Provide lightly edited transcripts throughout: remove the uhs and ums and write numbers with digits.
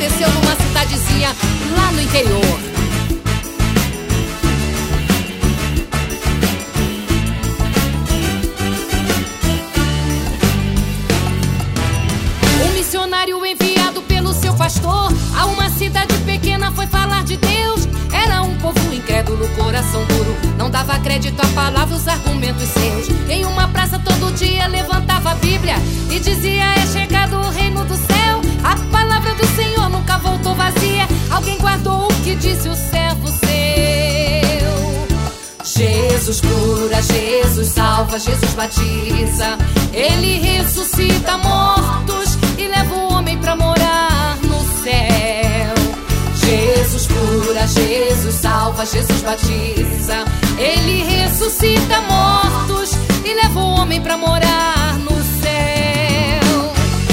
aconteceu numa cidadezinha lá no interior. Um missionário enviado pelo seu pastor a uma cidade pequena foi falar de Deus. Era um povo incrédulo, coração duro, não dava crédito à palavra, os argumentos seus. Em uma praça todo dia levantava a Bíblia e dizia: é chegado o reino do céu. A palavra do Senhor nunca voltou vazia. Alguém guardou o que disse o servo seu. Jesus cura, Jesus salva, Jesus batiza. Ele ressuscita mortos e leva o homem pra morar no céu. Jesus cura, Jesus salva, Jesus batiza. Ele ressuscita mortos e leva o homem pra morar no céu.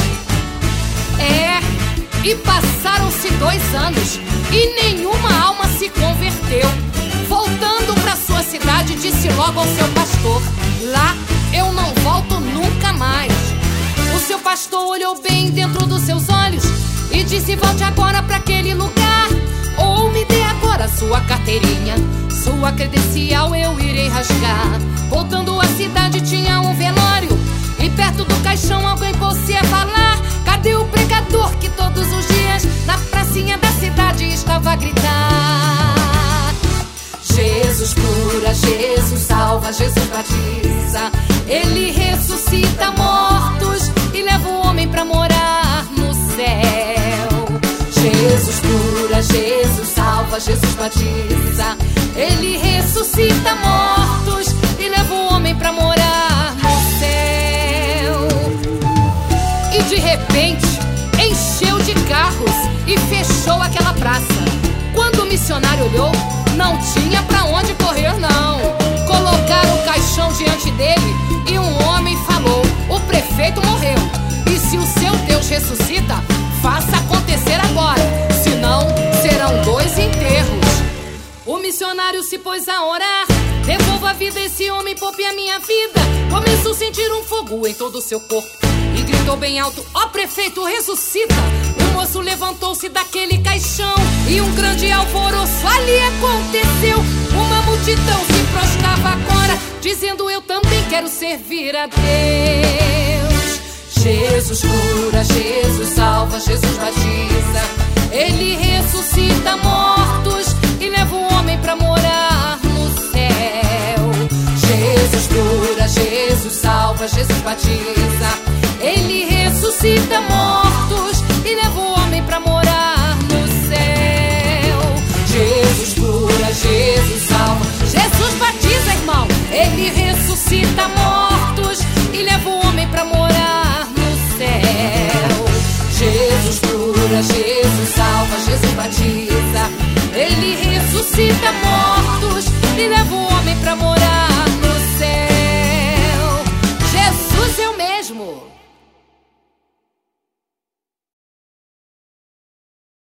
E passaram-se 2 anos e nenhuma alma se converteu. Voltando pra sua cidade, disse logo ao seu pastor: lá eu não volto nunca mais. O seu pastor olhou bem dentro dos seus olhos e disse: volte agora pra aquele lugar, ou me dê agora sua carteirinha, sua credencial eu irei rasgar. Voltando à cidade tinha um velório e perto do caixão alguém pôs-se falar: cadê o pregador que todos os dias na pracinha da cidade estava a gritar? Jesus cura, Jesus salva, Jesus batiza. Ele ressuscita mortos e leva o homem pra morar no céu. Jesus cura, Jesus salva, Jesus batiza. Ele ressuscita mortos e leva o homem pra morar no céu. E de repente encheu de carros e fechou aquela praça. Quando o missionário olhou, não tinha pra onde correr não. Colocaram o caixão diante dele e um homem falou: o prefeito morreu, e se o seu Deus ressuscita, faça acontecer agora, senão serão 2 enterros. O missionário se pôs a orar: devolva a vida a esse homem, poupe a minha vida. Começou a sentir um fogo em todo o seu corpo e gritou bem alto: ó prefeito, ressuscita. O moço levantou-se daquele caixão e um grande alvoroço ali aconteceu. Uma multidão se prostrava agora, dizendo: eu também quero servir a Deus. Jesus cura, Jesus salva, Jesus batiza. Ele ressuscita mortos e leva o homem pra morar no céu. Jesus cura, Jesus salva, Jesus batiza. Ele ressuscita mortos